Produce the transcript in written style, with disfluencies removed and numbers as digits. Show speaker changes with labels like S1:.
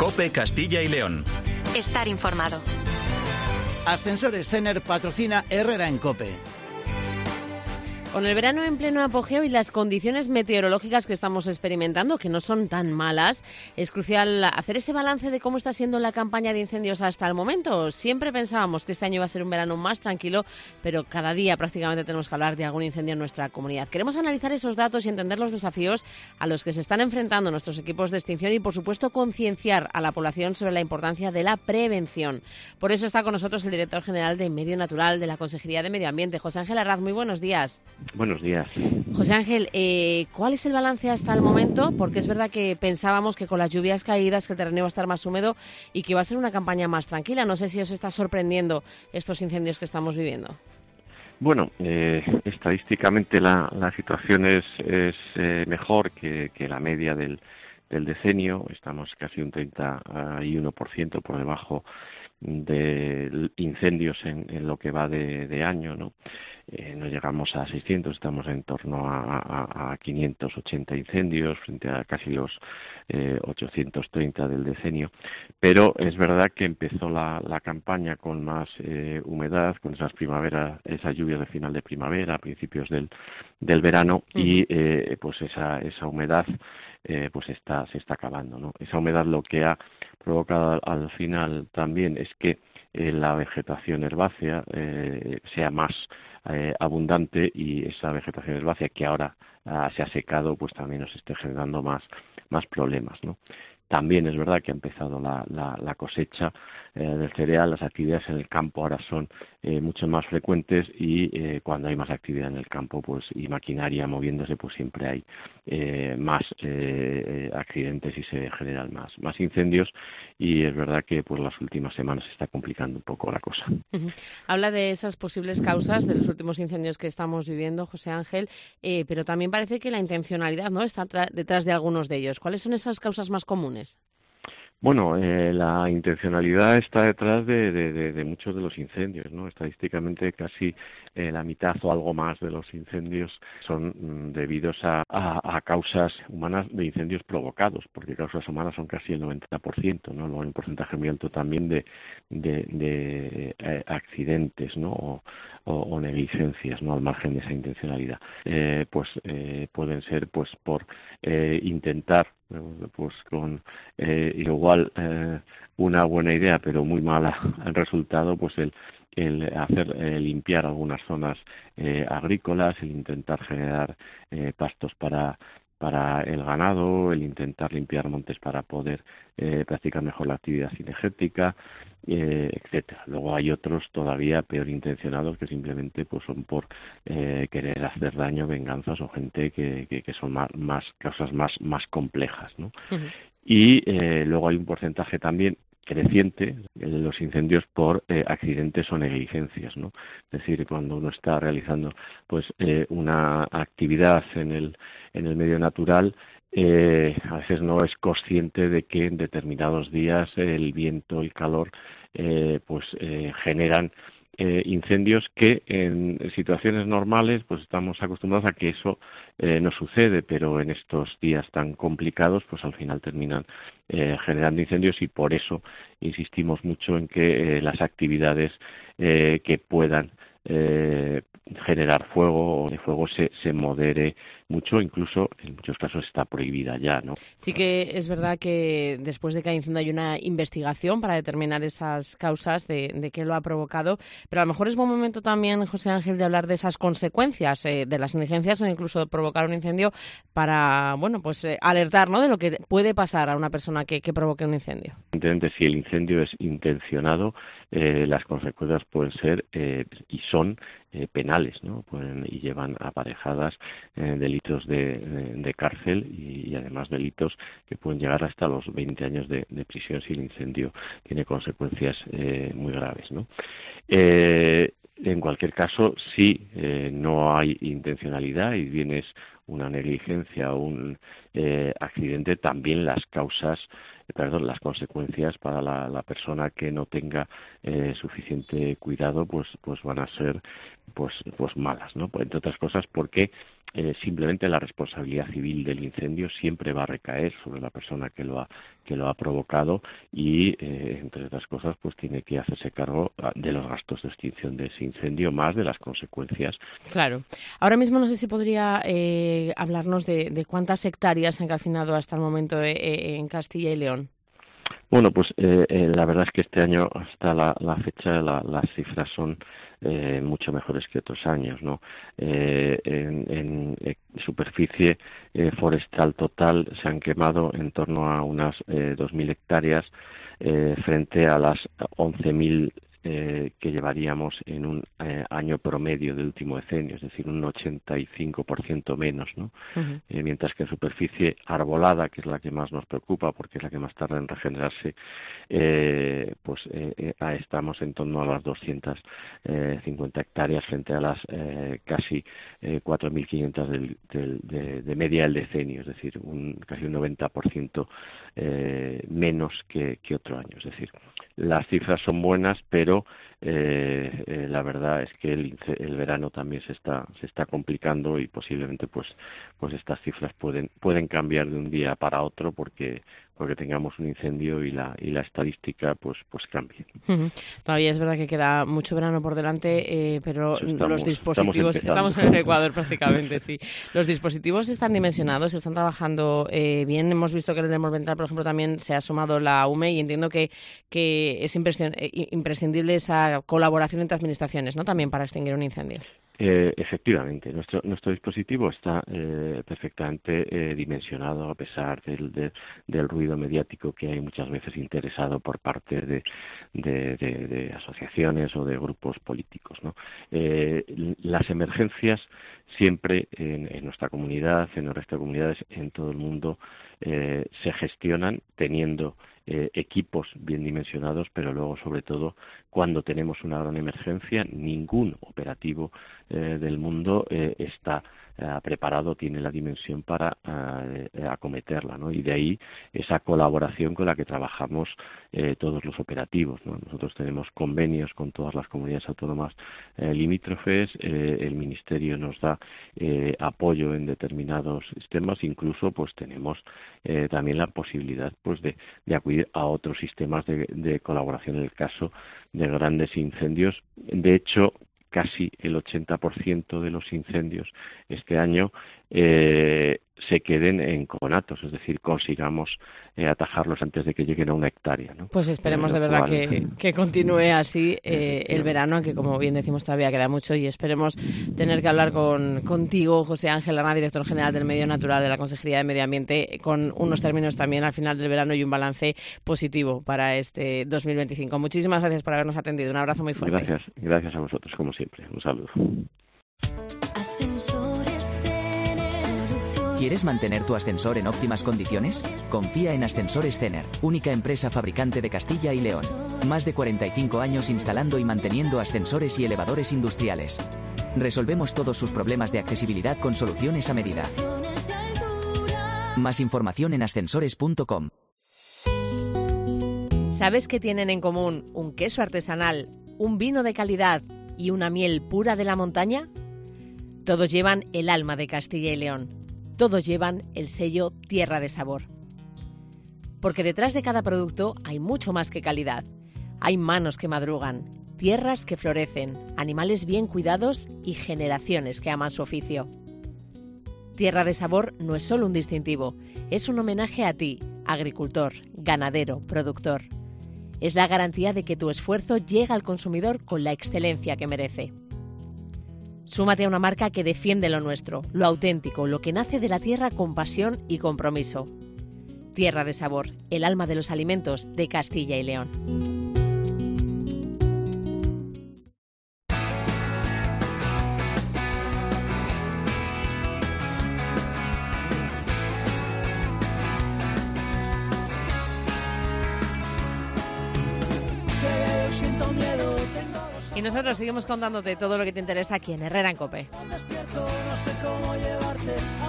S1: COPE Castilla y León.
S2: Estar informado.
S3: Ascensores Cener patrocina Herrera en COPE.
S4: Con el verano en pleno apogeo y las condiciones meteorológicas que estamos experimentando, que no son tan malas, es crucial hacer ese balance de cómo está siendo la campaña de incendios hasta el momento. Siempre pensábamos que este año iba a ser un verano más tranquilo, pero cada día prácticamente tenemos que hablar de algún incendio en nuestra comunidad. Queremos analizar esos datos y entender los desafíos a los que se están enfrentando nuestros equipos de extinción y, por supuesto, concienciar a la población sobre la importancia de la prevención. Por eso está con nosotros el director general de Medio Natural de la Consejería de Medio Ambiente, José Ángel Arraz. Muy buenos días.
S5: Buenos días.
S4: José Ángel, ¿cuál es el balance hasta el momento? Porque es verdad que pensábamos que con las lluvias caídas que el terreno iba a estar más húmedo y que iba a ser una campaña más tranquila. No sé si os está sorprendiendo estos incendios que estamos viviendo.
S5: Bueno, estadísticamente la situación es mejor que la media del decenio. Estamos casi un 31% por debajo de incendios en lo que va de año, ¿no? No llegamos a 600, estamos en torno a 580 incendios frente a casi los 830 del decenio, pero es verdad que empezó la campaña con más humedad, con esas lluvias de final de primavera, a principios del verano, y pues esa humedad pues se está acabando, ¿no? Esa humedad lo que ha provocado al final también es que la vegetación herbácea sea más abundante, y esa vegetación herbácea que ahora se ha secado pues también nos esté generando más problemas, ¿no? También es verdad que ha empezado la cosecha del cereal. Las actividades en el campo ahora son mucho más frecuentes, y cuando hay más actividad en el campo pues y maquinaria moviéndose, pues siempre hay más accidentes y se generan más incendios, y es verdad que pues las últimas semanas se está complicando un poco la cosa.
S4: Habla de esas posibles causas de los últimos incendios que estamos viviendo, José Ángel, pero también parece que la intencionalidad, ¿no?, está detrás de algunos de ellos. ¿Cuáles son esas causas más comunes?
S5: Bueno, la intencionalidad está detrás de muchos de los incendios, ¿no? Estadísticamente casi la mitad o algo más de los incendios son debidos a causas humanas de incendios provocados, porque causas humanas son casi el 90%, ¿no? Luego hay un porcentaje muy alto también de accidentes, ¿no? O negligencias, ¿no?, al margen de esa intencionalidad. Pueden ser pues por intentar pues con igual una buena idea pero muy mala el resultado, pues el hacer limpiar algunas zonas agrícolas, el intentar generar pastos para el ganado, el intentar limpiar montes para poder practicar mejor la actividad cinegética, etcétera. Luego hay otros todavía peor intencionados que simplemente pues son por querer hacer daño, venganzas, o gente que son más causas más complejas, ¿no? Uh-huh. Y luego hay un porcentaje también creciente de los incendios por accidentes o negligencias, ¿no? Es decir, cuando uno está realizando pues una actividad en el medio natural, a veces no es consciente de que en determinados días el viento, el calor generan incendios que en situaciones normales pues estamos acostumbrados a que eso no sucede, pero en estos días tan complicados pues al final terminan generando incendios, y por eso insistimos mucho en que las actividades que puedan generar fuego o de fuego se modere mucho, incluso en muchos casos está prohibida ya, ¿no?
S4: Sí que es verdad que después de cada incendio hay una investigación para determinar esas causas de qué lo ha provocado, pero a lo mejor es buen momento también, José Ángel, de hablar de esas consecuencias de las negligencias o incluso de provocar un incendio para, bueno, pues alertar, ¿no?, de lo que puede pasar a una persona que provoque un incendio.
S5: Evidentemente, si el incendio es intencionado, las consecuencias pueden ser y son penales, ¿no? Y llevan aparejadas delitos de cárcel y además delitos que pueden llegar hasta los 20 años de prisión si el incendio tiene consecuencias muy graves, ¿no? En cualquier caso, si no hay intencionalidad y bien es una negligencia o un accidente, también las consecuencias para la persona que no tenga suficiente cuidado pues van a ser pues malas, ¿no? Entre otras cosas porque simplemente la responsabilidad civil del incendio siempre va a recaer sobre la persona que lo ha provocado y, entre otras cosas, pues tiene que hacerse cargo de los gastos de extinción de ese incendio, más de las consecuencias.
S4: Claro. Ahora mismo no sé si podría hablarnos de cuántas hectáreas se han calcinado hasta el momento en Castilla y León.
S5: Bueno, pues la verdad es que este año, hasta la fecha, las cifras son mucho mejores que otros años, ¿no? En superficie forestal total se han quemado en torno a unas 2.000 hectáreas frente a las 11.000 que llevaríamos en un año promedio del último decenio, es decir, un 85% menos, ¿no? Uh-huh. Mientras que en superficie arbolada, que es la que más nos preocupa porque es la que más tarda en regenerarse, estamos en torno a las 250 hectáreas frente a las casi 4.500 de media del decenio, es decir, casi un 90% menos que otro año. Es decir, las cifras son buenas, pero la verdad es que el verano también se está complicando y posiblemente pues estas cifras pueden cambiar de un día para otro porque tengamos un incendio y la estadística pues cambie.
S4: Uh-huh. Todavía es verdad que queda mucho verano por delante, pero los dispositivos estamos en el Ecuador prácticamente, sí. Los dispositivos están dimensionados, están trabajando bien. Hemos visto que en el Demos Ventral, por ejemplo, también se ha sumado la UME y entiendo que es imprescindible esa colaboración entre administraciones, ¿no? También para extinguir un incendio.
S5: Efectivamente, nuestro dispositivo está perfectamente dimensionado a pesar del ruido mediático que hay muchas veces interesado por parte de asociaciones o de grupos políticos, ¿no? Las emergencias siempre en nuestra comunidad, en el resto de comunidades, en todo el mundo, se gestionan teniendo equipos bien dimensionados, pero luego, sobre todo, cuando tenemos una gran emergencia, ningún operativo del mundo está preparado, tiene la dimensión para acometerla, ¿no? Y de ahí esa colaboración con la que trabajamos todos los operativos, ¿no? Nosotros tenemos convenios con todas las comunidades autónomas limítrofes, el Ministerio nos da apoyo en determinados sistemas, incluso pues tenemos también la posibilidad pues de acudir a otros sistemas de colaboración en el caso de grandes incendios. De hecho, casi el 80% de los incendios este año se queden en conatos, es decir, consigamos atajarlos antes de que lleguen a una hectárea, ¿no?
S4: Pues esperemos de verdad que continúe así el verano, aunque como bien decimos todavía queda mucho, y esperemos tener que hablar contigo, José Ángel Arnaz, director general del Medio Natural de la Consejería de Medio Ambiente, con unos términos también al final del verano y un balance positivo para este 2025. Muchísimas gracias por habernos atendido. Un abrazo muy fuerte.
S5: Gracias a vosotros, como siempre. Un saludo.
S1: ¿Quieres mantener tu ascensor en óptimas condiciones? Confía en Ascensores Zener, única empresa fabricante de Castilla y León. Más de 45 años instalando y manteniendo ascensores y elevadores industriales. Resolvemos todos sus problemas de accesibilidad con soluciones a medida. Más información en ascensores.com.
S4: ¿Sabes qué tienen en común un queso artesanal, un vino de calidad y una miel pura de la montaña? Todos llevan el alma de Castilla y León. Todos llevan el sello Tierra de Sabor. Porque detrás de cada producto hay mucho más que calidad. Hay manos que madrugan, tierras que florecen, animales bien cuidados y generaciones que aman su oficio. Tierra de Sabor no es solo un distintivo, es un homenaje a ti, agricultor, ganadero, productor. Es la garantía de que tu esfuerzo llega al consumidor con la excelencia que merece. Súmate a una marca que defiende lo nuestro, lo auténtico, lo que nace de la tierra con pasión y compromiso. Tierra de Sabor, el alma de los alimentos de Castilla y León. Y nosotros seguimos contándote todo lo que te interesa aquí en Herrera en COPE.